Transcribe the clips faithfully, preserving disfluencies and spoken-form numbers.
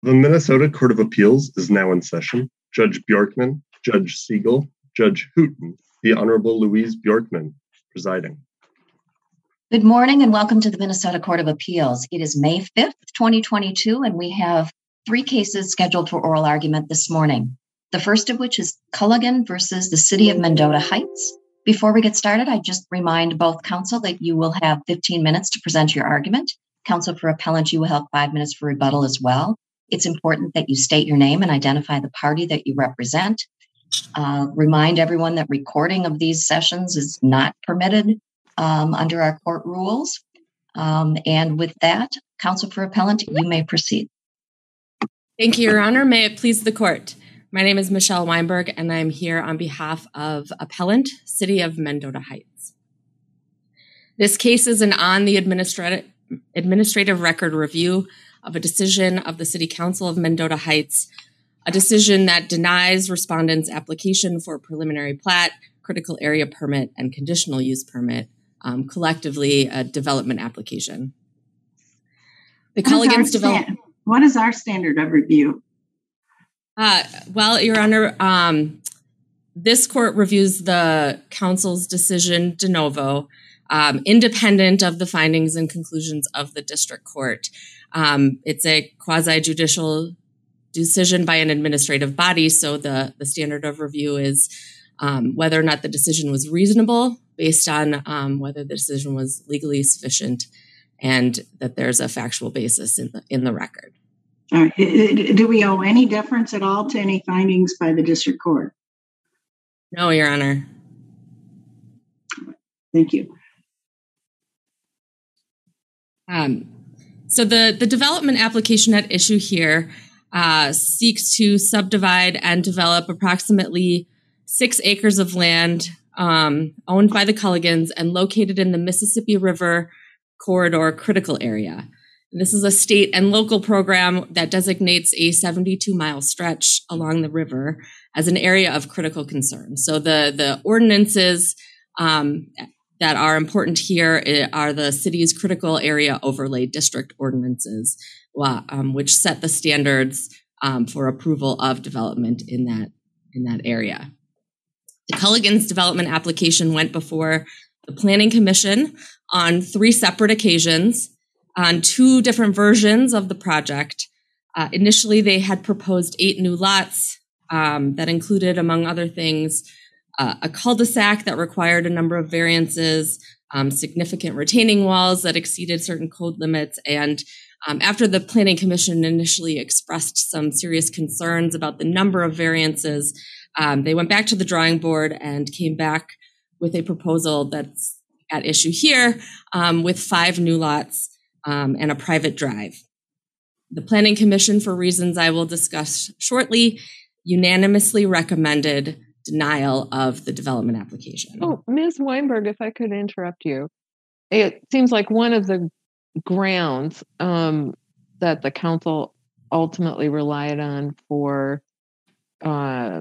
The Minnesota Court of Appeals is now in session. Judge Bjorkman, Judge Siegel, Judge Hooten, the Honorable Louise Bjorkman, presiding. Good morning and welcome to the Minnesota Court of Appeals. It is May fifth, twenty twenty-two, and we have three cases scheduled for oral argument this morning. The first of which is Culligan versus the City of Mendota Heights. Before we get started, I just remind both counsel that you will have fifteen minutes to present your argument. Counsel for appellant, you will have five minutes for rebuttal as well. It's important that you state your name and identify the party that you represent. Uh, remind everyone that recording of these sessions is not permitted um, under our court rules. Um, and with that, counsel for appellant, you may proceed. Thank you, Your Honor. May it please the court. My name is Michelle Weinberg, and I'm here on behalf of appellant, City of Mendota Heights. This case is an on the administrative administrative record review of a decision of the City Council of Mendota Heights, a decision that denies respondents' application for a preliminary plat, critical area permit, and conditional use permit, um, collectively a development application. The Culligan's development. What is our standard of review? Uh, well, Your Honor, um, this court reviews the council's decision de novo, um, independent of the findings and conclusions of the district court. Um, it's a quasi-judicial decision by an administrative body, so the, the standard of review is um, whether or not the decision was reasonable based on um, whether the decision was legally sufficient and that there's a factual basis in the, in the record. All right. Do we owe any deference at all to any findings by the district court? No, Your Honor. Thank you. Um, so the, the development application at issue here uh, seeks to subdivide and develop approximately six acres of land um, owned by the Culligans and located in the Mississippi River Corridor critical area. This is a state and local program that designates a seventy-two mile stretch along the river as an area of critical concern. So the, the ordinances um, that are important here are the city's critical area overlay district ordinances, um, which set the standards um, for approval of development in that, in that area. The Culligan's development application went before the Planning Commission on three separate occasions on two different versions of the project. Uh, initially, they had proposed eight new lots um, that included, among other things, uh, a cul-de-sac that required a number of variances, um, significant retaining walls that exceeded certain code limits. And um, after the Planning Commission initially expressed some serious concerns about the number of variances, um, they went back to the drawing board and came back with a proposal that's at issue here um, with five new lots Um, and a private drive. The Planning Commission, for reasons I will discuss shortly, unanimously recommended denial of the development application. Oh, Miz Weinberg, if I could interrupt you. It seems like one of the grounds um, that the council ultimately relied on for uh,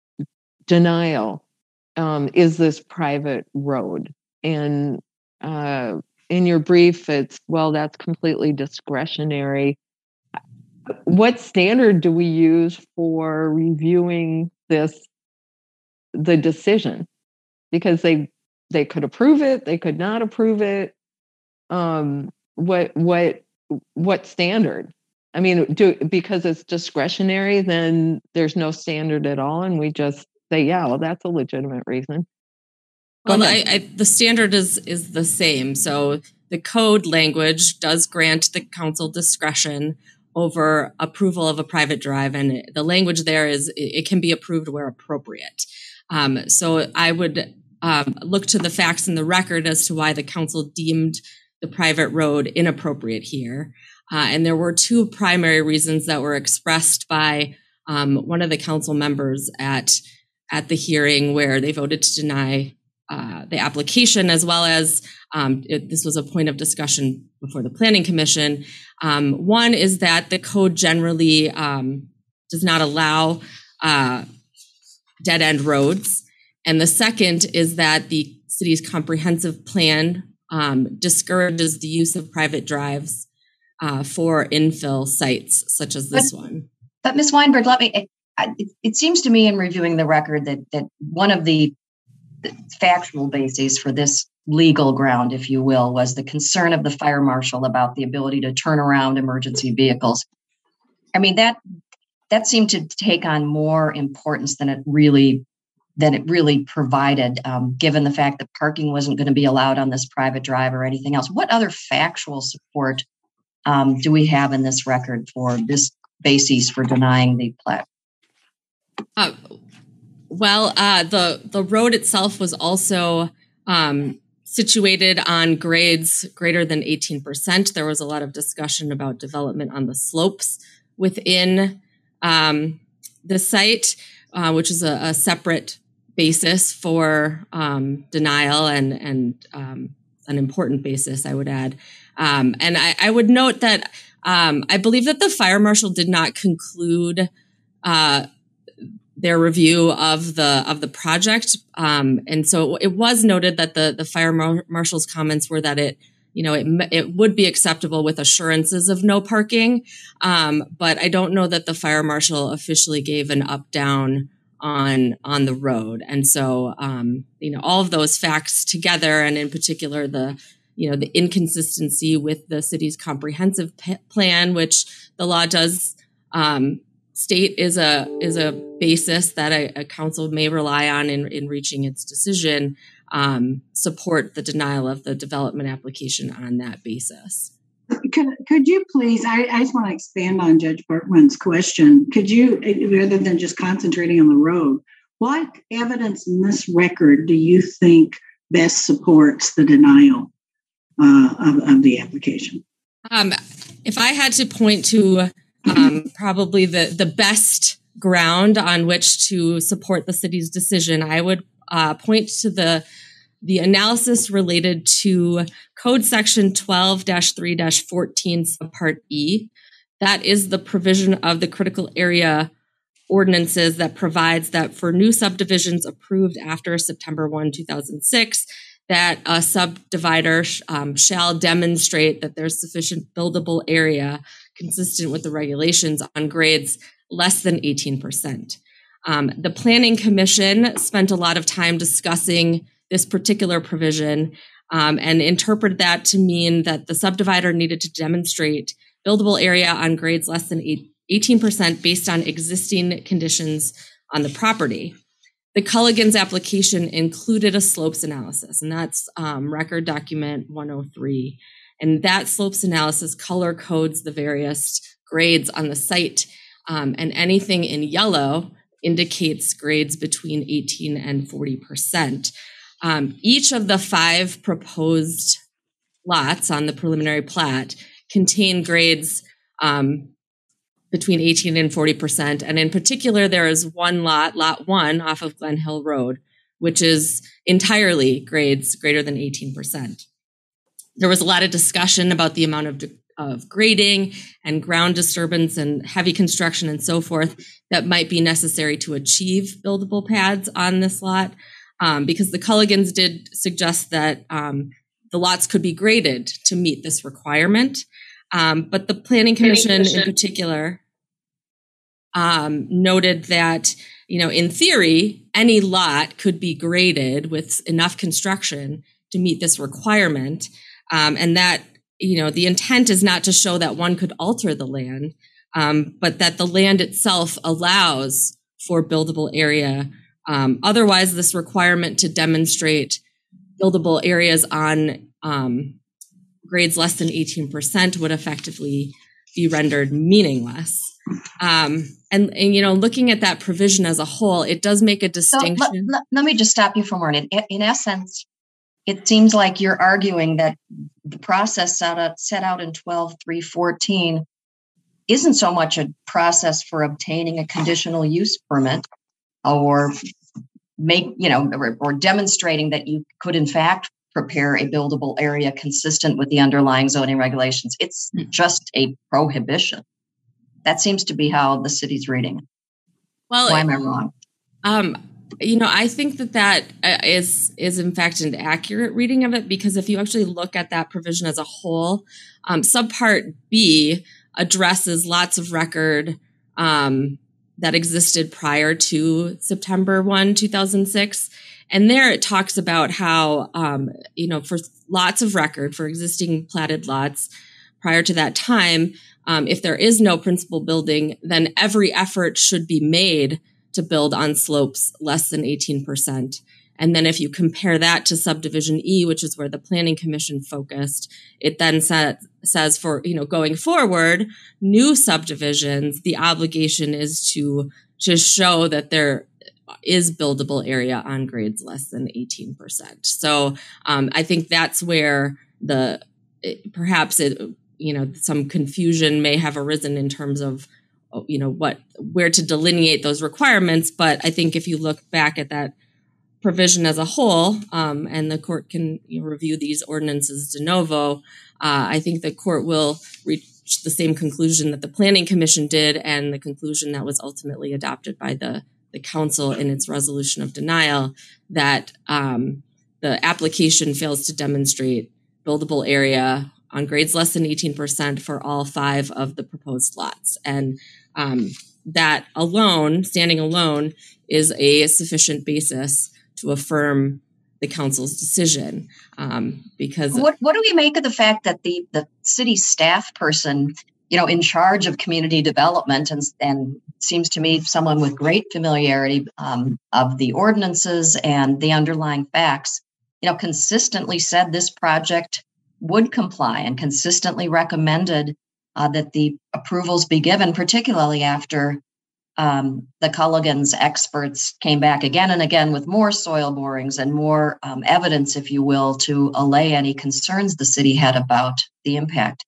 denial um, is this private road. And uh, in your brief, it's, well, that's completely discretionary. What standard do we use for reviewing this, the decision? Because they they could approve it, they could not approve it. Um, what what what standard? I mean, do because it's discretionary, then there's no standard at all, and we just say, yeah, well, that's a legitimate reason. Well, I, I, the standard is is the same. So the code language does grant the council discretion over approval of a private drive, and the language there is it can be approved where appropriate. Um, so I would um, look to the facts in the record as to why the council deemed the private road inappropriate here. Uh, and there were two primary reasons that were expressed by um, one of the council members at at the hearing where they voted to deny Uh, the application, as well as um, it, this was a point of discussion before the Planning Commission. Um, one is that the code generally um, does not allow uh, dead-end roads. And the second is that the city's comprehensive plan um, discourages the use of private drives uh, for infill sites such as this but, one. But Miz Weinberg, let me. It, it, it seems to me in reviewing the record that that one of the, the factual bases for this legal ground, if you will, was the concern of the fire marshal about the ability to turn around emergency vehicles. I mean, that that seemed to take on more importance than it really than it really provided, um, given the fact that parking wasn't going to be allowed on this private drive or anything else. What other factual support um, do we have in this record for this basis for denying the plat? Uh, well, uh, the the road itself was also um, situated on grades greater than eighteen percent. There was a lot of discussion about development on the slopes within um, the site, uh, which is a, a separate basis for um, denial and and um, an important basis, I would add. Um, and I, I would note that um, I believe that the fire marshal did not conclude uh, their review of the of the project, um, and so it was noted that the the fire mar- marshal's comments were that it, you know, it it would be acceptable with assurances of no parking, um, but I don't know that the fire marshal officially gave an up down on on the road, and so um, you know, all of those facts together, and in particular the you know the inconsistency with the city's comprehensive p- plan, which the law does um, state is a is a basis that a, a council may rely on in, in reaching its decision, um, support the denial of the development application on that basis. Could, could you please, I, I just want to expand on Judge Berkman's question. Could you, rather than just concentrating on the road, what evidence in this record do you think best supports the denial uh, of, of the application? Um, if I had to point to um, probably the, the best ground on which to support the city's decision, I would uh, point to the the analysis related to Code Section twelve dash three dash fourteen, subpart E. That is the provision of the critical area ordinances that provides that for new subdivisions approved after September first, two thousand six, that a subdivider um, shall demonstrate that there's sufficient buildable area consistent with the regulations on grades less than eighteen percent. Um, the Planning Commission spent a lot of time discussing this particular provision um, and interpreted that to mean that the subdivider needed to demonstrate buildable area on grades less than eighteen percent based on existing conditions on the property. The Culligan's application included a slopes analysis, and that's um, record document one oh three. And that slopes analysis color codes the various grades on the site, um, and anything in yellow indicates grades between eighteen and forty percent. Um, each of the five proposed lots on the preliminary plat contain grades um, between eighteen and forty percent. And in particular, there is one lot, lot one off of Glen Hill Road, which is entirely grades greater than eighteen percent. There was a lot of discussion about the amount of, of grading and ground disturbance and heavy construction and so forth that might be necessary to achieve buildable pads on this lot. Um, because the Culligans did suggest that um, the lots could be graded to meet this requirement. Um, but the Planning Commission, Planning Commission in particular um, noted that, you know, in theory, any lot could be graded with enough construction to meet this requirement. Um, and that, you know, the intent is not to show that one could alter the land, um, but that the land itself allows for buildable area. Um, otherwise, this requirement to demonstrate buildable areas on um, grades less than eighteen percent would effectively be rendered meaningless. Um, and, and, you know, looking at that provision as a whole, it does make a distinction. So let, let, let me just stop you for a moment. In, in essence, it seems like you're arguing that the process set out, set out in twelve three fourteen isn't so much a process for obtaining a conditional use permit or make, you know, or, or demonstrating that you could in fact prepare a buildable area consistent with the underlying zoning regulations. It's just a prohibition. That seems to be how the city's reading it. Well, why am I wrong? Um, You know, I think that that uh, is is in fact an accurate reading of it, because if you actually look at that provision as a whole, um, subpart B addresses lots of record um, that existed prior to September first, two thousand six. And there it talks about how, um, you know, for lots of record for existing platted lots prior to that time, um, if there is no principal building, then every effort should be made to build on slopes less than eighteen percent. And then if you compare that to subdivision E, which is where the Planning Commission focused, it then sa- says for, you know, going forward, new subdivisions, the obligation is to, to show that there is buildable area on grades less than eighteen percent. So um, I think that's where the, it, perhaps it, you know, some confusion may have arisen in terms of, you know, what, where to delineate those requirements. But I think if you look back at that provision as a whole, um, and the court can, you know, review these ordinances de novo, uh, I think the court will reach the same conclusion that the Planning Commission did, and the conclusion that was ultimately adopted by the, the council in its resolution of denial, that um, the application fails to demonstrate buildable area on grades less than eighteen percent for all five of the proposed lots. And um, that alone, standing alone, is a sufficient basis to affirm the council's decision. Um, because what what do we make of the fact that the the city staff person, you know, in charge of community development, and and seems to me someone with great familiarity um, of the ordinances and the underlying facts, you know, consistently said this project would comply and consistently recommended uh, that the approvals be given, particularly after Um, the Culligans experts came back again and again with more soil borings and more um, evidence, if you will, to allay any concerns the city had about the impact.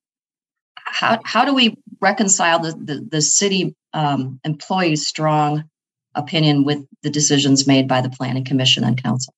How how do we reconcile the the, the city um, employees' strong opinion with the decisions made by the Planning Commission and Council?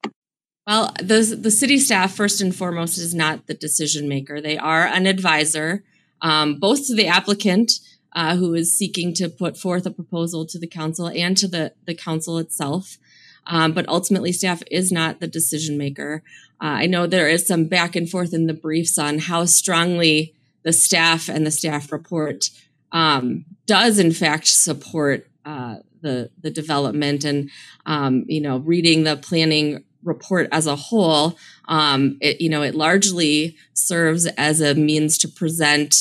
Well, the the city staff, first and foremost, is not the decision maker. They are an advisor, um, both to the applicant, Uh, who is seeking to put forth a proposal to the council, and to the, the council itself. Um, but ultimately, staff is not the decision maker. Uh, I know there is some back and forth in the briefs on how strongly the staff and the staff report um, does, in fact, support uh, the, the development. And, um, you know, reading the planning report as a whole, um, it, you know, it largely serves as a means to present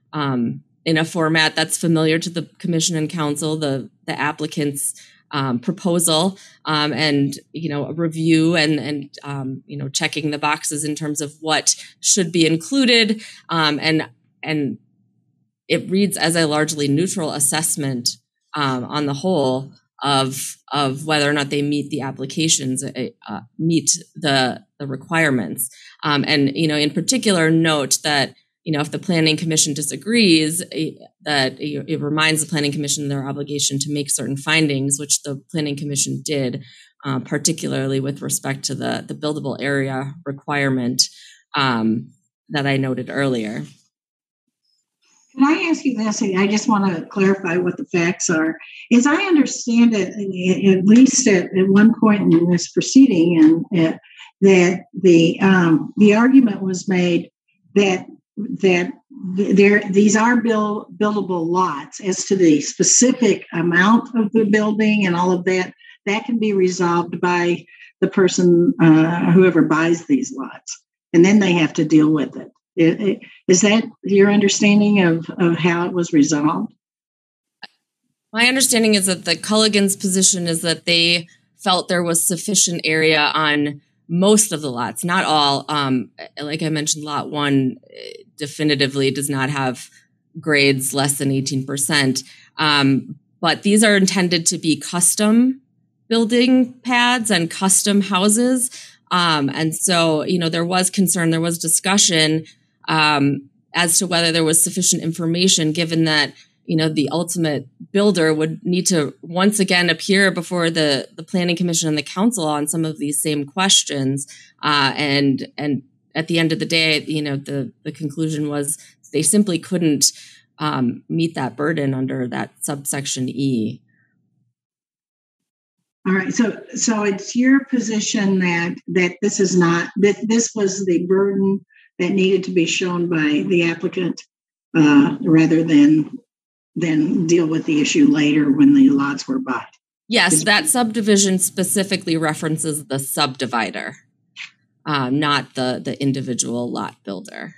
um, in a format that's familiar to the commission and council, the the applicant's um, proposal, um, and you know a review and and um, you know checking the boxes in terms of what should be included, um, and and it reads as a largely neutral assessment um, on the whole of of whether or not they meet the applications, uh, meet the the requirements, um, and you know in particular note that. You know, if the Planning Commission disagrees, that it reminds the Planning Commission their obligation to make certain findings, which the Planning Commission did, uh, particularly with respect to the, the buildable area requirement um, that I noted earlier. Can I ask you this? I just want to clarify what the facts are. As I understand it, at least at, at one point in this proceeding, and uh, that the um, the argument was made that that there these are build, buildable lots. As to the specific amount of the building and all of that, that can be resolved by the person, uh, whoever buys these lots, and then they have to deal with it. It, it. Is that your understanding of, of how it was resolved? My understanding is that the Culligans' position is that they felt there was sufficient area on most of the lots, not all. Um, like I mentioned, lot one definitively does not have grades less than eighteen percent. Um, but these are intended to be custom building pads and custom houses. Um, and so, you know, there was concern, there was discussion um, as to whether there was sufficient information, given that, you know, the ultimate builder would need to once again appear before the, the Planning Commission and the council on some of these same questions. Uh, and, and at the end of the day, you know, the, the conclusion was they simply couldn't um, meet that burden under that subsection E. All right. So, so it's your position that that this is not that this was the burden that needed to be shown by the applicant, uh, rather than than deal with the issue later when the lots were bought. Yes, that subdivision specifically references the subdivider, um, not the the individual lot builder.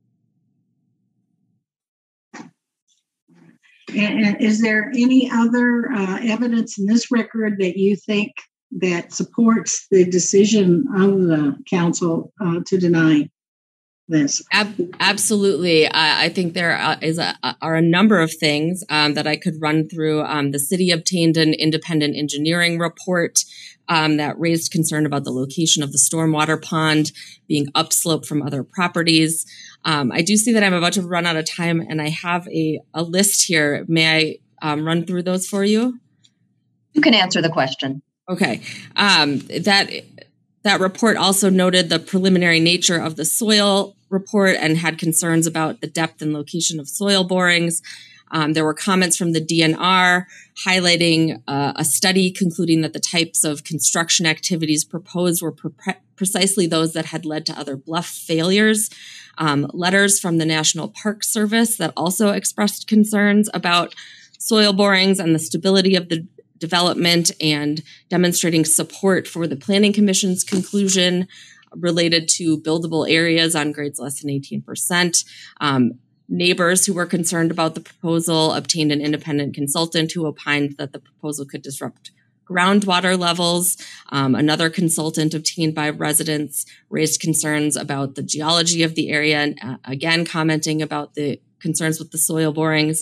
And is there any other uh, evidence in this record that you think that supports the decision of the council uh, to deny this? Ab- absolutely. Uh, I think there is a, are a number of things um, that I could run through. Um, the city obtained an independent engineering report um, that raised concern about the location of the stormwater pond being upslope from other properties. Um, I do see that I'm about to run out of time, and I have a, a list here. May I um, run through those for you? You can answer the question. Okay. Um, that that report also noted the preliminary nature of the soil report and had concerns about the depth and location of soil borings. Um, there were comments from the D N R highlighting uh, a study concluding that the types of construction activities proposed were pre- precisely those that had led to other bluff failures. Um, letters from the National Park Service that also expressed concerns about soil borings and the stability of the development, and demonstrating support for the Planning Commission's conclusion related to buildable areas on grades less than eighteen percent. Um, neighbors who were concerned about the proposal obtained an independent consultant who opined that the proposal could disrupt groundwater levels. Um, another consultant obtained by residents raised concerns about the geology of the area, and uh, again commenting about the concerns with the soil borings.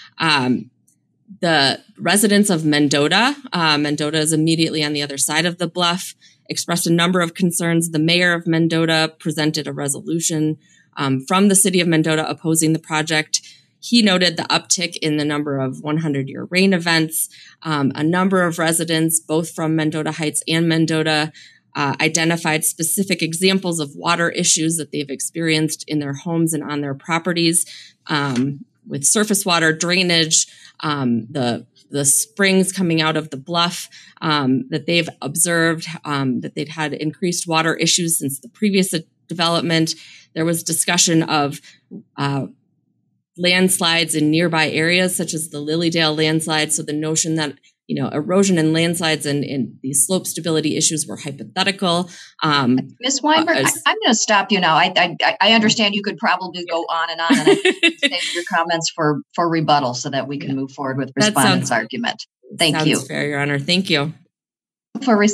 Um, The residents of Mendota, uh, Mendota is immediately on the other side of the bluff, expressed a number of concerns. The mayor of Mendota presented a resolution um, from the city of Mendota opposing the project. He noted the uptick in the number of hundred-year rain events. Um, a number of residents, both from Mendota Heights and Mendota, uh, identified specific examples of water issues that they've experienced in their homes and on their properties, um, with surface water drainage, um, the the springs coming out of the bluff um, that they've observed, um, that they'd had increased water issues since the previous development. There was discussion of uh, landslides in nearby areas, such as the Lilydale landslide. So the notion that, you know, erosion and landslides and, and these slope stability issues were hypothetical. Um, Miz Weinberg, uh, I, I'm going to stop you now. I, I I understand you could probably go on and on, and I save your comments for, for rebuttal so that we can move forward with respondent's sounds, argument. Thank sounds you. Fair, Your Honor. Thank you. For re-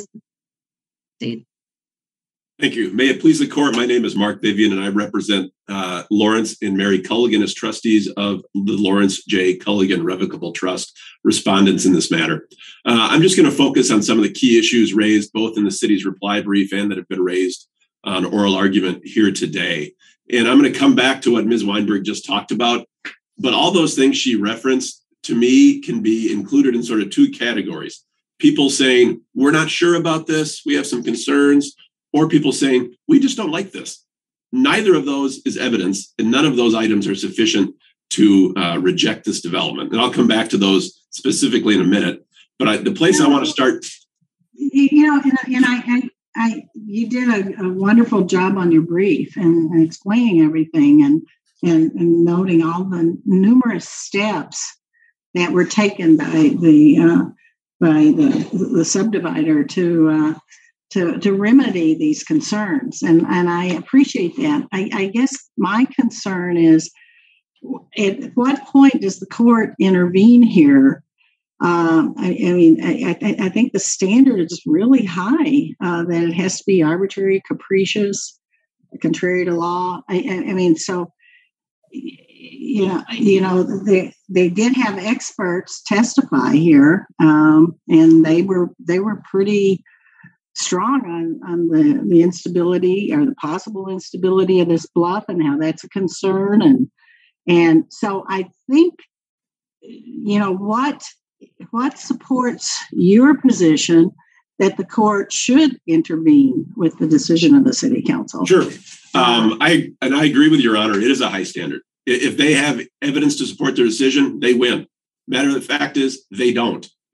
Thank you. May it please the court, my name is Mark Vivian, and I represent uh, Lawrence and Mary Culligan as trustees of the Lawrence J. Culligan Revocable Trust, respondents in this matter. Uh, I'm just going to focus on some of the key issues raised both in the city's reply brief and that have been raised on oral argument here today. And I'm going to come back to what Miz Weinberg just talked about, but all those things she referenced to me can be included in sort of two categories. People saying, we're not sure about this, we have some concerns, or people saying, we just don't like this. Neither of those is evidence, and none of those items are sufficient to uh, reject this development. And I'll come back to those specifically in a minute. But I, the place I want to start... You know, and, and I, I, I, you did a, a wonderful job on your brief and, and explaining everything and, and, and noting all the numerous steps that were taken by the uh, by the, the subdivider to... Uh, To, to remedy these concerns. And, and I appreciate that. I, I guess my concern is, at what point does the court intervene here? Um, I, I mean, I, I, I think the standard is really high, uh, that it has to be arbitrary, capricious, contrary to law. I, I, I mean, so, you know, you know, they they did have experts testify here, um, and they were they were pretty strong on, on the, the instability or the possible instability of this bluff and how that's a concern. And and so I think, you know, what what supports your position that the court should intervene with the decision of the city council? Sure. Um, I and I agree with Your Honor. It is a high standard. If they have evidence to support their decision, they win. Matter of the fact is they don't.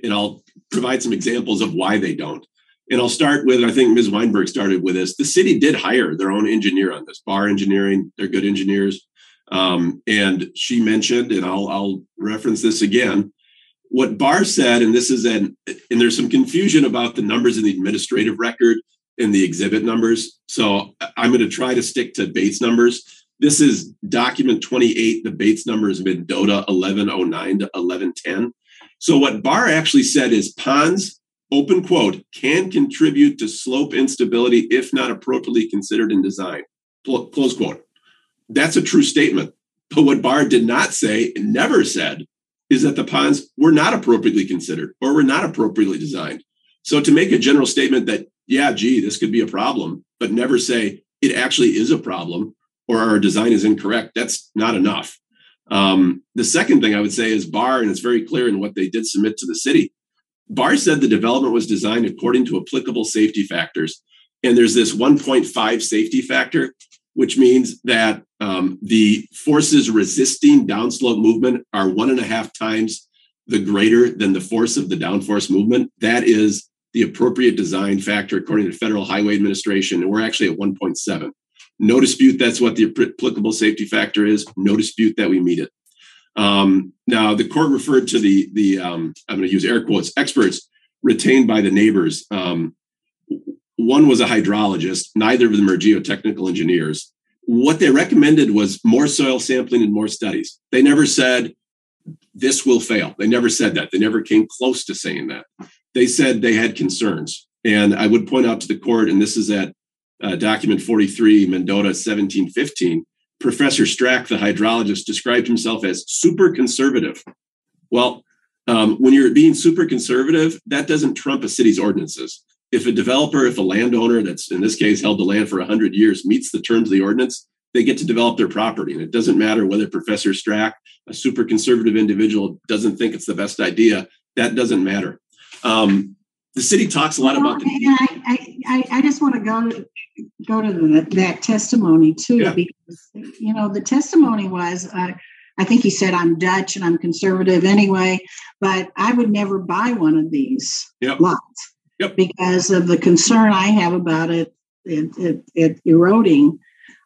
and I'll provide some examples of why they don't. And I'll start with, I think Miz Weinberg started with this. The city did hire their own engineer on this, Barr Engineering. They're good engineers. Um, and she mentioned, and I'll, I'll reference this again, what Barr said, and this is an, and there's some confusion about the numbers in the administrative record and the exhibit numbers. So I'm going to try to stick to Bates numbers. This is document twenty-eight. The Bates number is Mendota eleven oh nine to eleven ten. So what Barr actually said is ponds, open quote, can contribute to slope instability if not appropriately considered in design, close quote. That's a true statement. But what Barr did not say and never said is that the ponds were not appropriately considered or were not appropriately designed. So to make a general statement that, yeah, gee, this could be a problem, but never say it actually is a problem or our design is incorrect, that's not enough. Um, the second thing I would say is Barr, and it's very clear in what they did submit to the city, Barr said the development was designed according to applicable safety factors. And there's this one point five safety factor, which means that um, the forces resisting downslope movement are one and a half times the greater than the force of the downforce movement. That is the appropriate design factor according to the Federal Highway Administration. And we're actually at one point seven. No dispute that's what the applicable safety factor is. No dispute that we meet it. Um, now, the court referred to the, the um, I'm going to use air quotes, experts retained by the neighbors. Um, one was a hydrologist. Neither of them are geotechnical engineers. What they recommended was more soil sampling and more studies. They never said this will fail. They never said that. They never came close to saying that. They said they had concerns. And I would point out to the court, and this is at uh, document forty-three, Mendota seventeen fifteen, Professor Strack, the hydrologist, described himself as super conservative. Well, um, when you're being super conservative, that doesn't trump a city's ordinances. If a developer, if a landowner that's in this case held the land for one hundred years meets the terms of the ordinance, they get to develop their property. And it doesn't matter whether Professor Strack, a super conservative individual, doesn't think it's the best idea. That doesn't matter. Um, the city talks a lot well, about the. I, I, I just want to go to go to the, that testimony too, yeah. Because you know the testimony was, uh, I think he said, "I'm Dutch and I'm conservative anyway, but I would never buy one of these yep. lots yep. because of the concern I have about it, it, it, it eroding."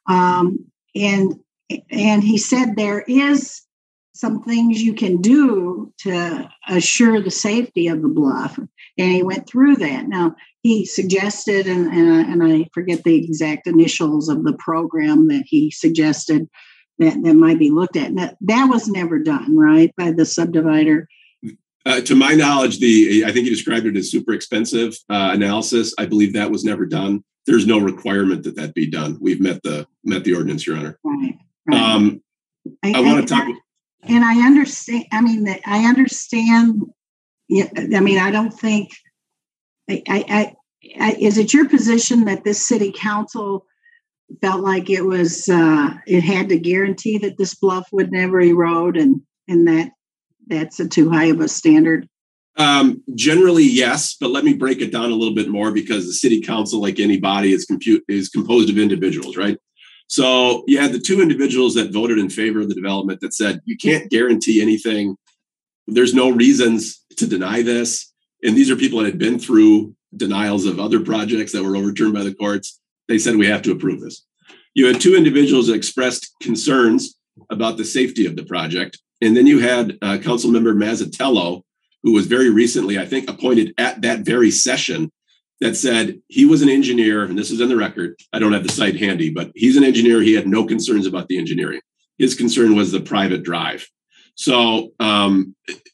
Um, and and he said there is some things you can do to assure the safety of the bluff. And he went through that. Now, he suggested, and, and, and I forget the exact initials of the program that he suggested that, that might be looked at. That, that was never done, right, by the subdivider? Uh, to my knowledge, the I think you described it as super expensive uh, analysis. I believe that was never done. There's no requirement that that be done. We've met the met the ordinance, Your Honor. Right. right. Um, I, I want to talk. And I understand. I mean, I understand. Yeah. I mean, I don't think. I, I, I, is it your position that this city council felt like it was uh, it had to guarantee that this bluff would never erode, and and that that's a too high of a standard? Um, generally, yes, but let me break it down a little bit more because the city council, like any body, is compute is composed of individuals, right? So you had the two individuals that voted in favor of the development that said you can't guarantee anything. There's no reasons to deny this. And these are people that had been through denials of other projects that were overturned by the courts. They said we have to approve this. You had two individuals that expressed concerns about the safety of the project. And then you had uh, Council Member Mazzatello, who was very recently, I think, appointed at that very session, that said he was an engineer, and this is in the record. I don't have the site handy, but he's an engineer. He had no concerns about the engineering. His concern was the private drive. So um,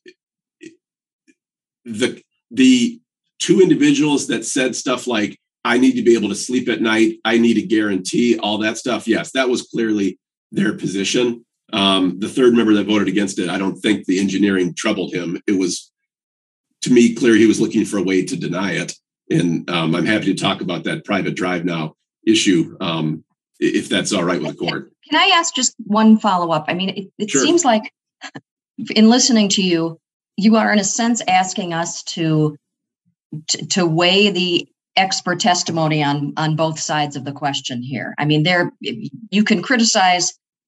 the the two individuals that said stuff like, I need to be able to sleep at night, I need a guarantee, all that stuff, yes, that was clearly their position. Um, the third member that voted against it, I don't think the engineering troubled him. It was, to me, clear he was looking for a way to deny it. And um, I'm happy to talk about that private drive now issue, um, if that's all right with the court. Can I ask just one follow-up? I mean, it, it sure. seems like in listening to you, you are in a sense asking us to to, to weigh the expert testimony on, on both sides of the question here. I mean, there you can criticize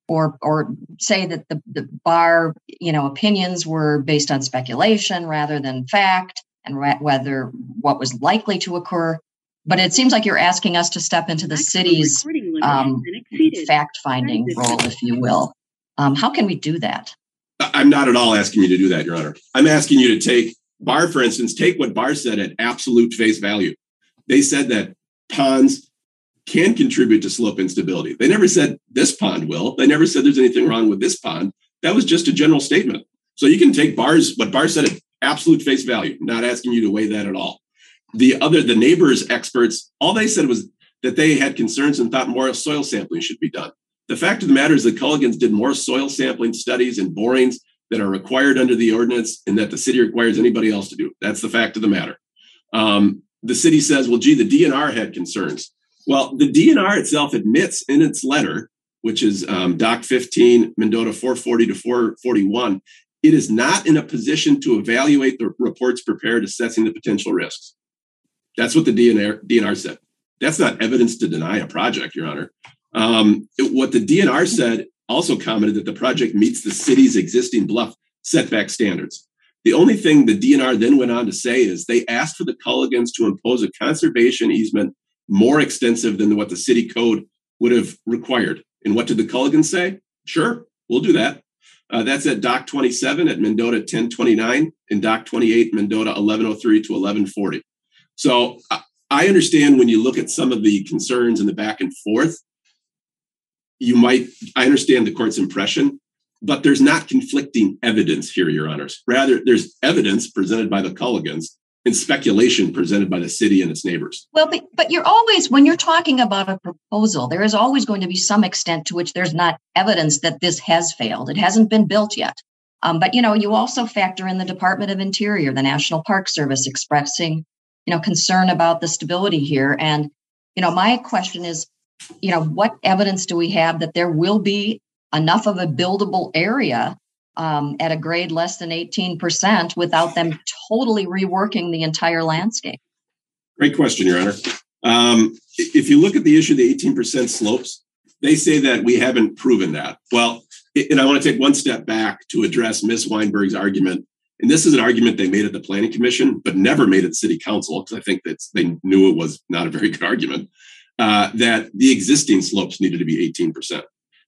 or or say that the, the bar, you know, opinions were based on speculation rather than fact, and ra- whether what was likely to occur. But it seems like you're asking us to step into the city's um, fact-finding role, if you will. Um, how can we do that? I'm not at all asking you to do that, Your Honor. I'm asking you to take Bar, for instance, take what Bar said at absolute face value. They said that ponds can contribute to slope instability. They never said this pond will. They never said there's anything wrong with this pond. That was just a general statement. So you can take Bar's, what Bar said at absolute face value, not asking you to weigh that at all. The other, the neighbors experts, all they said was that they had concerns and thought more soil sampling should be done. The fact of the matter is that Culligan's did more soil sampling studies and borings that are required under the ordinance and that the city requires anybody else to do. That's the fact of the matter. Um, the city says, well, gee, the D N R had concerns. Well, the D N R itself admits in its letter, which is um, Doc fifteen, Mendota four forty to four forty-one, it is not in a position to evaluate the reports prepared assessing the potential risks. That's what the D N R, D N R said. That's not evidence to deny a project, Your Honor. Um, it, what the D N R said also commented that the project meets the city's existing bluff setback standards. The only thing the D N R then went on to say is they asked for the Culligans to impose a conservation easement more extensive than what the city code would have required. And what did the Culligans say? Sure, we'll do that. Uh, that's at Doc twenty-seven at Mendota ten twenty-nine and Doc twenty-eight, Mendota eleven oh three to eleven forty. So I understand when you look at some of the concerns and the back and forth, you might, I understand the court's impression, but there's not conflicting evidence here, Your Honors. Rather, there's evidence presented by the Culligans and speculation presented by the city and its neighbors. Well, but, but you're always, when you're talking about a proposal, there is always going to be some extent to which there's not evidence that this has failed. It hasn't been built yet. Um, but, you know, you also factor in the Department of Interior, the National Park Service expressing, you know, concern about the stability here. And, you know, my question is, you know, what evidence do we have that there will be enough of a buildable area um, at a grade less than eighteen percent without them totally reworking the entire landscape? Great question, Your Honor. Um, if you look at the issue of the eighteen percent slopes, they say that we haven't proven that. Well, and I want to take one step back to address Miz Weinberg's argument. And this is an argument they made at the Planning Commission, but never made at City Council, because I think that they knew it was not a very good argument, uh, that the existing slopes needed to be eighteen percent.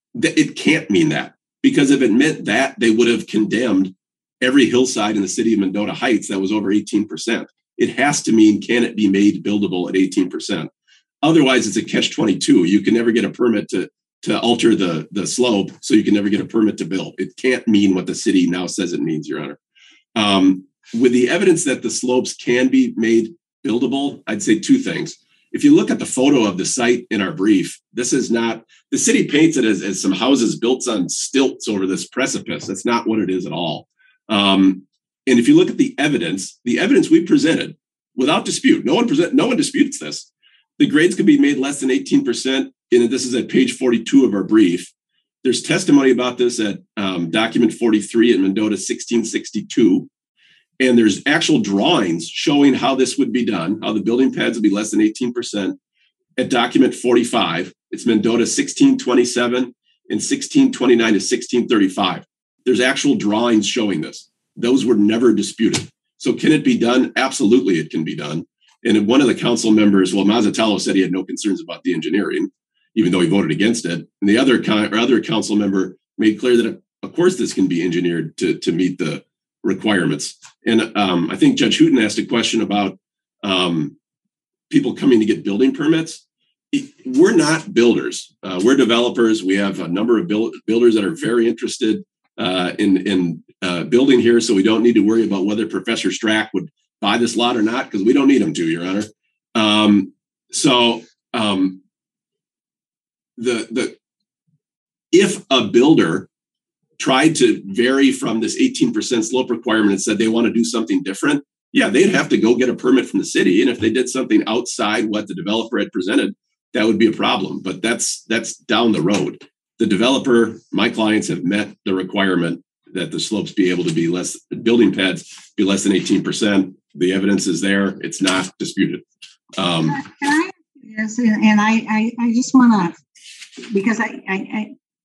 It can't mean that, because if it meant that, they would have condemned every hillside in the city of Mendota Heights that was over eighteen percent. It has to mean, can it be made buildable at eighteen percent? Otherwise, it's a catch twenty-two. You can never get a permit to, to alter the, the slope, so you can never get a permit to build. It can't mean what the city now says it means, Your Honor. Um, with the evidence that the slopes can be made buildable, I'd say two things. If you look at the photo of the site in our brief, this is not, the city paints it as, as some houses built on stilts over this precipice. That's not what it is at all. Um, and if you look at the evidence, the evidence we presented without dispute, no one present, no one disputes this. The grades could be made less than eighteen percent. And this is at page forty-two of our brief. There's testimony about this at um, document forty-three at Mendota sixteen sixty-two. And there's actual drawings showing how this would be done, how the building pads would be less than eighteen percent at document forty-five. It's Mendota sixteen twenty-seven and sixteen twenty-nine to sixteen thirty-five. There's actual drawings showing this. Those were never disputed. So can it be done? Absolutely, it can be done. And one of the council members, well, Mazzatello said he had no concerns about the engineering, even though he voted against it. And the other, or other council member made clear that, of course, this can be engineered to, to meet the requirements. And um, I think Judge Hooten asked a question about um, people coming to get building permits. We're not builders. Uh, we're developers. We have a number of build, builders that are very interested uh, in, in uh, building here, so we don't need to worry about whether Professor Strack would buy this lot or not, because we don't need him to, Your Honor. Um, so um, the the if a builder tried to vary from this eighteen percent slope requirement and said they want to do something different, yeah, they'd have to go get a permit from the city. And if they did something outside what the developer had presented, that would be a problem. But that's that's down the road. The developer, my clients, have met the requirement that the slopes be able to be less, building pads be less than eighteen percent. The evidence is there. It's not disputed. Um, Can I, yes, and I, I, I just want to, because I, I, I,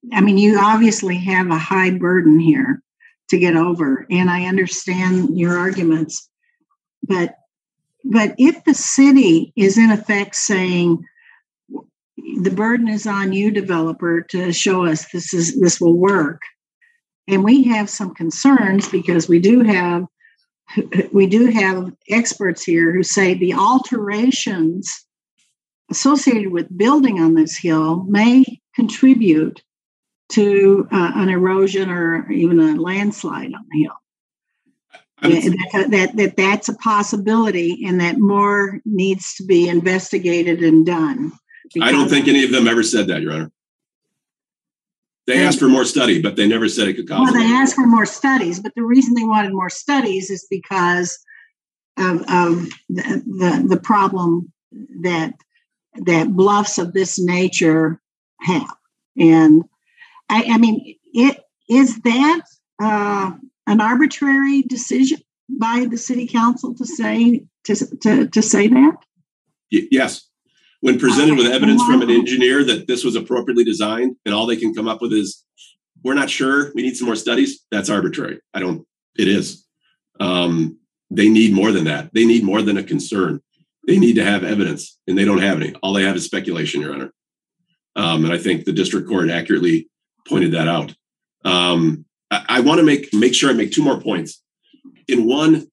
I mean, you obviously have a high burden here to get over, and I understand your arguments, but but if the city is in effect saying the burden is on you, developer, to show us this is this will work, and we have some concerns because we do have we do have experts here who say the alterations associated with building on this hill may contribute to uh, an erosion or even a landslide on the hill. That, that, that that's a possibility, and that more needs to be investigated and done. I don't think any of them ever said that, Your Honor. They and, asked for more study, but they never said it could cause. Well, they asked for more studies, but the reason they wanted more studies is because of, of the, the the problem that that bluffs of this nature have. And I, I mean, it is that uh, an arbitrary decision by the city council to say to to, to say that? Y- yes. When presented with evidence from an engineer that this was appropriately designed, and all they can come up with is, we're not sure, we need some more studies, that's arbitrary. I don't, it is. Um, they need more than that. They need more than a concern. They need to have evidence, and they don't have any. All they have is speculation, Your Honor. Um, and I think the district court accurately pointed that out. Um, I, I want to make, make sure I make two more points. In one,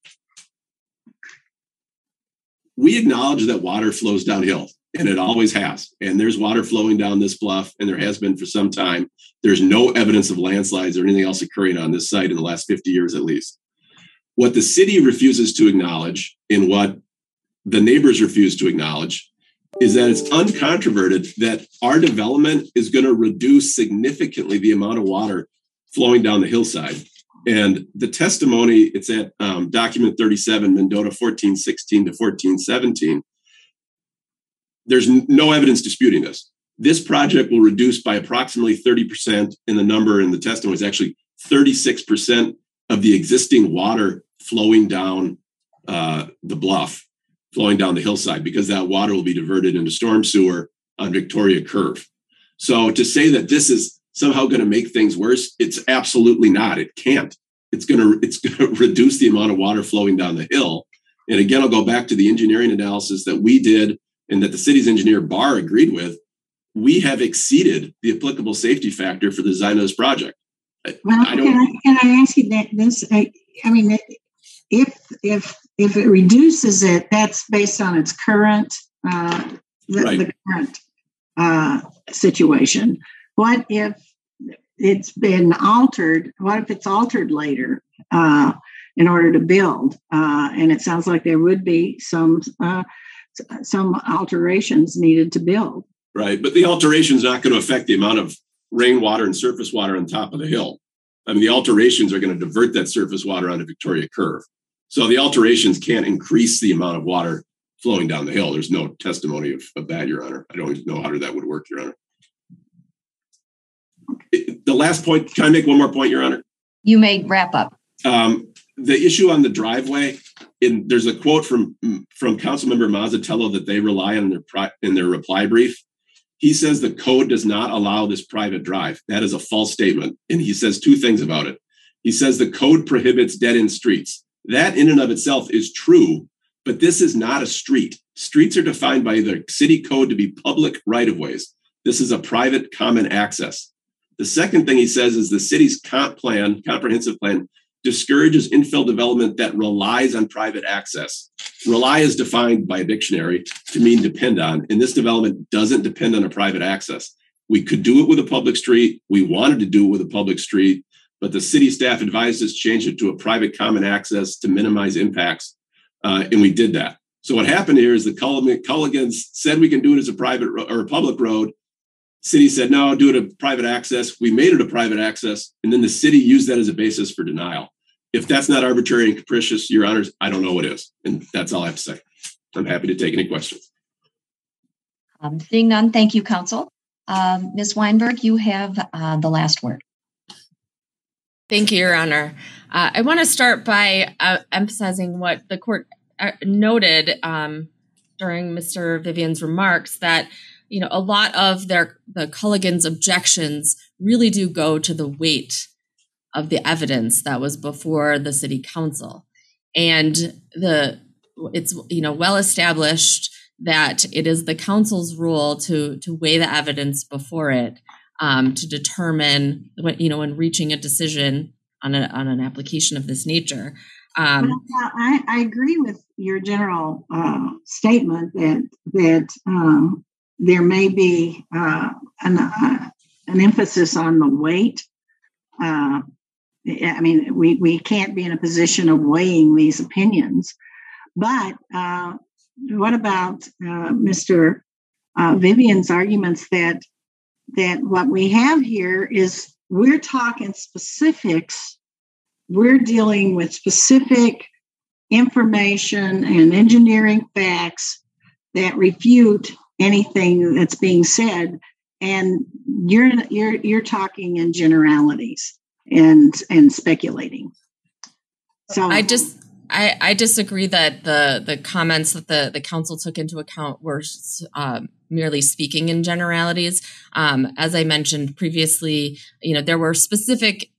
we acknowledge that water flows downhill. And it always has. And there's water flowing down this bluff, and there has been for some time. There's no evidence of landslides or anything else occurring on this site in the last fifty years at least. What the city refuses to acknowledge, and what the neighbors refuse to acknowledge, is that it's uncontroverted that our development is going to reduce significantly the amount of water flowing down the hillside. And the testimony, it's at um, document thirty-seven, Mendota fourteen sixteen to fourteen seventeen. There's no evidence disputing this. This project will reduce by approximately thirty percent, and the number in the testimony is actually thirty-six percent of the existing water flowing down uh, the bluff, flowing down the hillside, because that water will be diverted into storm sewer on Victoria Curve. So to say that this is somehow going to make things worse, it's absolutely not. It can't. It's going to it's going to reduce the amount of water flowing down the hill. And again, I'll go back to the engineering analysis that we did and that the city's engineer Barr agreed with. We have exceeded the applicable safety factor for the design of this project. Well, I don't, can, I, can I ask you that this? I, I mean, if if if it reduces it, that's based on its current uh, the, right. the current uh, situation. What if it's been altered? What if it's altered later uh, in order to build? Uh, and it sounds like there would be some. Uh, some alterations needed to build. Right. But the alteration is not going to affect the amount of rainwater and surface water on top of the hill. I mean, the alterations are going to divert that surface water onto Victoria Curve. So the alterations can't increase the amount of water flowing down the hill. There's no testimony of, of that, Your Honor. I don't know how that would work, Your Honor. It, the last point, can I make one more point, Your Honor? You may wrap up. Um, the issue on the driveway, in, there's a quote from from Councilmember Mazzatello that they rely on in their pri- in their reply brief. He says the code does not allow this private drive. That is a false statement. And he says two things about it. He says the code prohibits dead-end streets. That in and of itself is true, but this is not a street. Streets are defined by the city code to be public right-of-ways. This is a private common access. The second thing he says is the city's comp plan, comprehensive plan, discourages infill development that relies on private access. Rely is defined by a dictionary to mean depend on, and this development doesn't depend on a private access. We could do it with a public street. We wanted to do it with a public street, but the city staff advised us to change it to a private common access to minimize impacts, uh, and we did that. So what happened here is the Culligans said we can do it as a private ro- or a public road. City said, no, do it a private access. We made it a private access. And then the city used that as a basis for denial. If that's not arbitrary and capricious, Your Honors, I don't know what is. And that's all I have to say. I'm happy to take any questions. Um, seeing none, thank you, Counsel. Um, Miz Weinberg, you have uh, the last word. Thank you, Your Honor. Uh, I want to start by uh, emphasizing what the court uh, noted um, during Mister Vivian's remarks, that you know, a lot of their the Culligans' objections really do go to the weight of the evidence that was before the city council. And the it's you know well established that it is the council's role to to weigh the evidence before it, um, to determine when, you know when reaching a decision on a, on an application of this nature. Um, well, I, I agree with your general uh, statement that that um, there may be uh, an, uh, an emphasis on the weight. Uh, I mean, we, we can't be in a position of weighing these opinions. But uh, what about uh, Mister Uh, Vivian's arguments that that what we have here is we're talking specifics. We're dealing with specific information and engineering facts that refute anything that's being said, and you're you're you're talking in generalities and and speculating. So I just I, I disagree that the the comments that the the council took into account were um, merely speaking in generalities. Um, as I mentioned previously, you know there were specific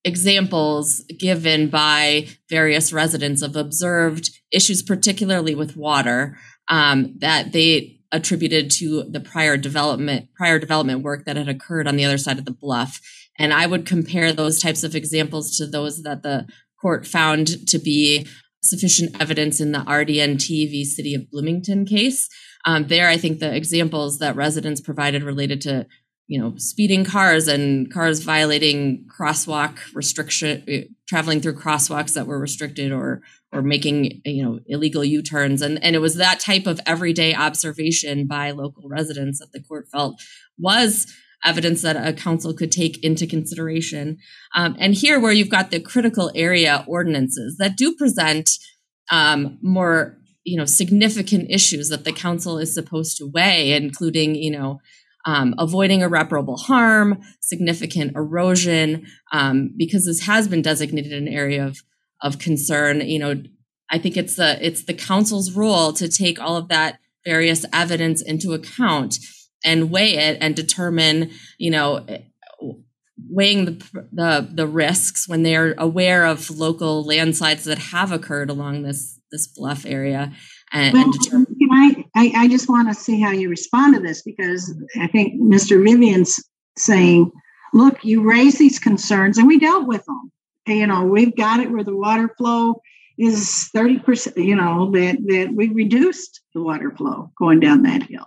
examples given by various residents of observed issues, particularly with water, um, that they attributed to the prior development prior development work that had occurred on the other side of the bluff. And I would compare those types of examples to those that the court found to be sufficient evidence in the R D N T v City of Bloomington case. Um, there, I think the examples that residents provided related to you know, speeding cars and cars violating crosswalk restriction, traveling through crosswalks that were restricted, or or making, you know, illegal U-turns. And, and it was that type of everyday observation by local residents that the court felt was evidence that a council could take into consideration. Um, and here, where you've got the critical area ordinances that do present um, more, you know, significant issues that the council is supposed to weigh, including, you know, Um, avoiding irreparable harm, significant erosion, um, because this has been designated an area of of concern. You know, I think it's the it's the council's role to take all of that various evidence into account and weigh it and determine, you know, weighing the the, the risks when they're aware of local landslides that have occurred along this this bluff area. And, well, and determine. Can I, I, I just want to see how you respond to this, because I think Mister Vivian's saying, look, you raise these concerns and we dealt with them. And, you know, we've got it where the water flow is thirty percent, you know, that, that we reduced the water flow going down that hill.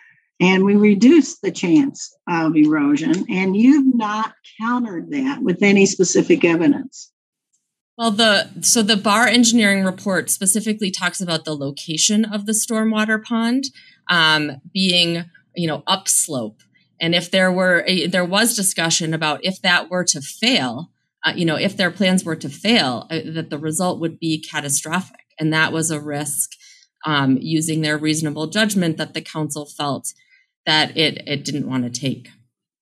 And we reduced the chance of erosion. And you've not countered that with any specific evidence. Well, the so the Barr engineering report specifically talks about the location of the stormwater pond um, being, you know, upslope, and if there were a, there was discussion about if that were to fail, uh, you know, if their plans were to fail, uh, that the result would be catastrophic, and that was a risk. Um, using their reasonable judgment, that the council felt that it it didn't want to take.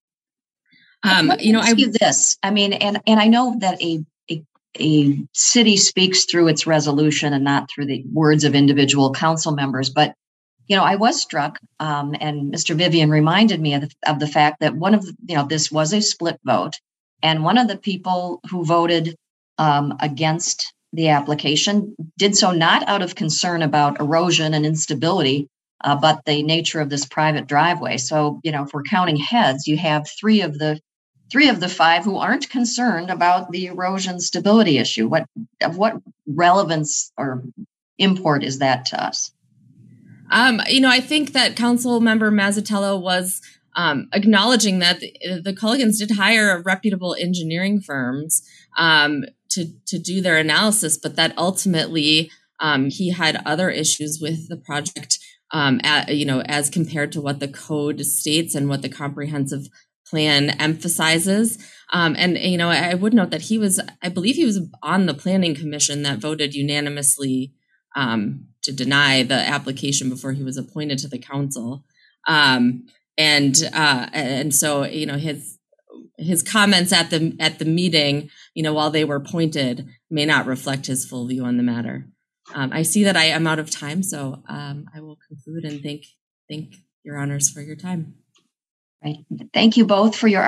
Um, Let me you know, ask I you this. I mean, and and I know that a a city speaks through its resolution and not through the words of individual council members. But, you know, I was struck, um, and Mister Vivian reminded me of the, of the fact that one of the, you know, this was a split vote. And one of the people who voted um, against the application did so not out of concern about erosion and instability, uh, but the nature of this private driveway. So, you know, if we're counting heads, you have three of the Three of the five who aren't concerned about the erosion stability issue. What of what relevance or import is that to us? Um, you know, I think that Council Member Mazzatello was um, acknowledging that the, the Culligans did hire reputable engineering firms um, to to do their analysis, but that ultimately um, he had other issues with the project, um, at, you know, as compared to what the code states and what the comprehensive plan emphasizes. Um, and, you know, I would note that he was, I believe he was on the planning commission that voted unanimously um, to deny the application before he was appointed to the council. Um, and uh, and so, you know, his his comments at the at the meeting, you know, while they were pointed, may not reflect his full view on the matter. Um, I see that I am out of time, so um, I will conclude and thank thank your honors for your time. Right. Thank you both for your